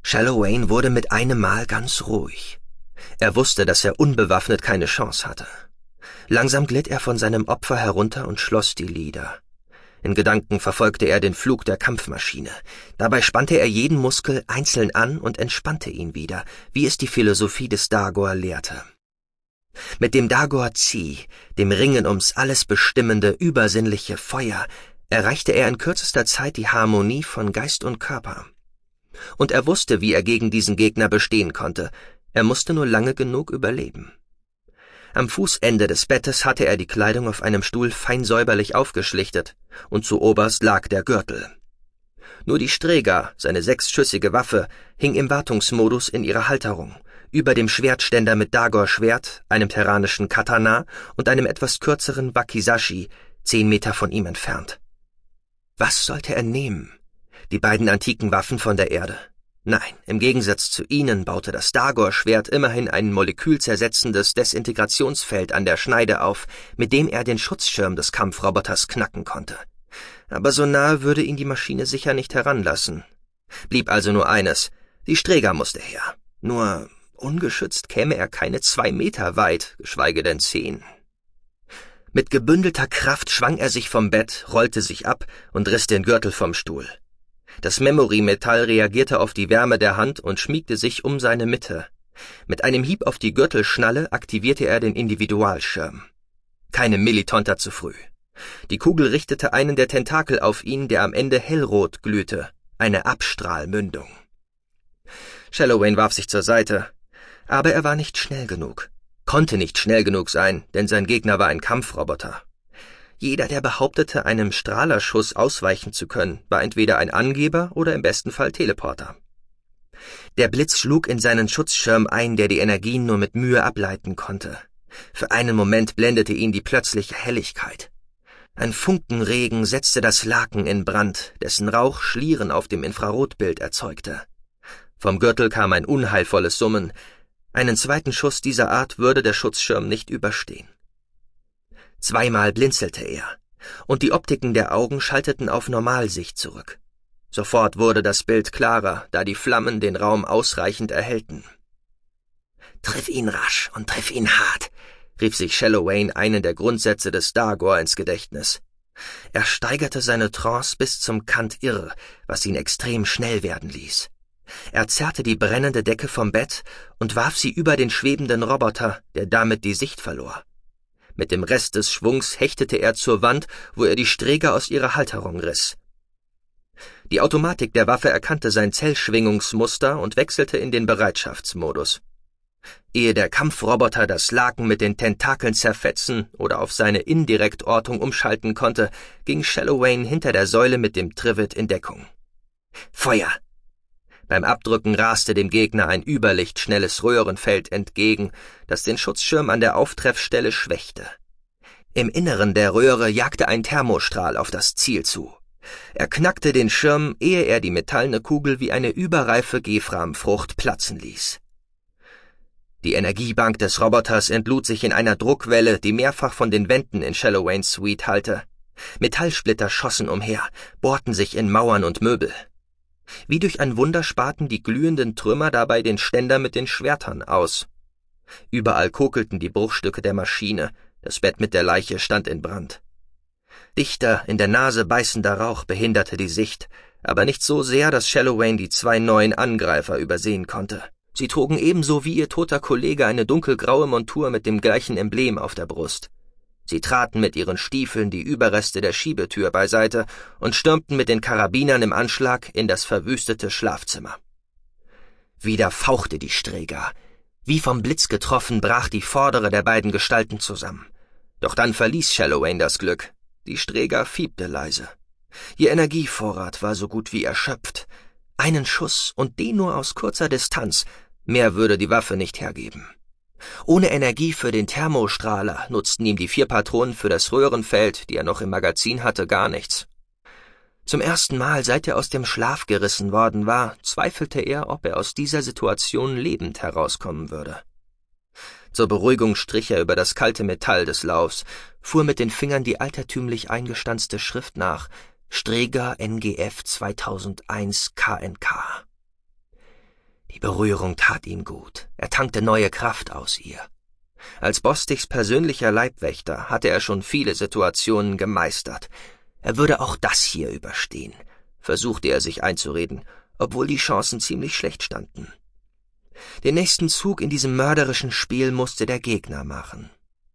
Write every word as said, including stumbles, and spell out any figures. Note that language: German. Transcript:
Shallowayne wurde mit einem Mal ganz ruhig. Er wusste, dass er unbewaffnet keine Chance hatte. Langsam glitt er von seinem Opfer herunter und schloss die Lider. In Gedanken verfolgte er den Flug der Kampfmaschine. Dabei spannte er jeden Muskel einzeln an und entspannte ihn wieder, wie es die Philosophie des Dagor lehrte. Mit dem Dagor-Chi, dem Ringen ums alles bestimmende, übersinnliche Feuer, erreichte er in kürzester Zeit die Harmonie von Geist und Körper. Und er wusste, wie er gegen diesen Gegner bestehen konnte. Er musste nur lange genug überleben. Am Fußende des Bettes hatte er die Kleidung auf einem Stuhl fein säuberlich aufgeschlichtet, und zu oberst lag der Gürtel. Nur die Strega, seine sechsschüssige Waffe, hing im Wartungsmodus in ihrer Halterung, über dem Schwertständer mit Dagor-Schwert, einem terranischen Katana und einem etwas kürzeren Wakizashi, zehn Meter von ihm entfernt. Was sollte er nehmen? Die beiden antiken Waffen von der Erde? Nein, im Gegensatz zu ihnen baute das Dagor-Schwert immerhin ein molekülzersetzendes Desintegrationsfeld an der Schneide auf, mit dem er den Schutzschirm des Kampfroboters knacken konnte. Aber so nahe würde ihn die Maschine sicher nicht heranlassen. Blieb also nur eines: die Strega musste her. Nur ungeschützt käme er keine zwei Meter weit, geschweige denn zehn. Mit gebündelter Kraft schwang er sich vom Bett, rollte sich ab und riss den Gürtel vom Stuhl. Das Memory-Metall reagierte auf die Wärme der Hand und schmiegte sich um seine Mitte. Mit einem Hieb auf die Gürtelschnalle aktivierte er den Individualschirm. Keine Millitonter zu früh. Die Kugel richtete einen der Tentakel auf ihn, der am Ende hellrot glühte, eine Abstrahlmündung. Shallowayne warf sich zur Seite, aber er war nicht schnell genug. Konnte nicht schnell genug sein, denn sein Gegner war ein Kampfroboter. Jeder, der behauptete, einem Strahlerschuss ausweichen zu können, war entweder ein Angeber oder im besten Fall Teleporter. Der Blitz schlug in seinen Schutzschirm ein, der die Energien nur mit Mühe ableiten konnte. Für einen Moment blendete ihn die plötzliche Helligkeit. Ein Funkenregen setzte das Laken in Brand, dessen Rauch Schlieren auf dem Infrarotbild erzeugte. Vom Gürtel kam ein unheilvolles Summen. Einen zweiten Schuss dieser Art würde der Schutzschirm nicht überstehen. Zweimal blinzelte er, und die Optiken der Augen schalteten auf Normalsicht zurück. Sofort wurde das Bild klarer, da die Flammen den Raum ausreichend erhellten. »Triff ihn rasch und triff ihn hart«, rief sich Shallowayne einen der Grundsätze des Dagor ins Gedächtnis. Er steigerte seine Trance bis zum Kant irr, was ihn extrem schnell werden ließ. Er zerrte die brennende Decke vom Bett und warf sie über den schwebenden Roboter, der damit die Sicht verlor. Mit dem Rest des Schwungs hechtete er zur Wand, wo er die Strega aus ihrer Halterung riss. Die Automatik der Waffe erkannte sein Zellschwingungsmuster und wechselte in den Bereitschaftsmodus. Ehe der Kampfroboter das Laken mit den Tentakeln zerfetzen oder auf seine Indirektortung umschalten konnte, ging Shallowayne hinter der Säule mit dem Trivet in Deckung. Feuer! Beim Abdrücken raste dem Gegner ein überlichtschnelles Röhrenfeld entgegen, das den Schutzschirm an der Auftreffstelle schwächte. Im Inneren der Röhre jagte ein Thermostrahl auf das Ziel zu. Er knackte den Schirm, ehe er die metallene Kugel wie eine überreife Geframfrucht platzen ließ. Die Energiebank des Roboters entlud sich in einer Druckwelle, die mehrfach von den Wänden in Shallowaynes Suite hallte. Metallsplitter schossen umher, bohrten sich in Mauern und Möbel. Wie durch ein Wunder sparten die glühenden Trümmer dabei den Ständer mit den Schwertern aus. Überall kokelten die Bruchstücke der Maschine, das Bett mit der Leiche stand in Brand. Dichter, in der Nase beißender Rauch behinderte die Sicht, aber nicht so sehr, dass Shallowayne die zwei neuen Angreifer übersehen konnte. Sie trugen ebenso wie ihr toter Kollege eine dunkelgraue Montur mit dem gleichen Emblem auf der Brust. Sie traten mit ihren Stiefeln die Überreste der Schiebetür beiseite und stürmten mit den Karabinern im Anschlag in das verwüstete Schlafzimmer. Wieder fauchte die Strega. Wie vom Blitz getroffen brach die vordere der beiden Gestalten zusammen. Doch dann verließ Shallowayne das Glück. Die Strega fiebte leise. Ihr Energievorrat war so gut wie erschöpft. Einen Schuss und den nur aus kurzer Distanz. Mehr würde die Waffe nicht hergeben. Ohne Energie für den Thermostrahler nutzten ihm die vier Patronen für das Röhrenfeld, die er noch im Magazin hatte, gar nichts. Zum ersten Mal, seit er aus dem Schlaf gerissen worden war, zweifelte er, ob er aus dieser Situation lebend herauskommen würde. Zur Beruhigung strich er über das kalte Metall des Laufs, fuhr mit den Fingern die altertümlich eingestanzte Schrift nach: Strega N G F zweitausendeins K N K. Die Berührung tat ihm gut. Er tankte neue Kraft aus ihr. Als Bostichs persönlicher Leibwächter hatte er schon viele Situationen gemeistert. Er würde auch das hier überstehen, versuchte er sich einzureden, obwohl die Chancen ziemlich schlecht standen. Den nächsten Zug in diesem mörderischen Spiel musste der Gegner machen.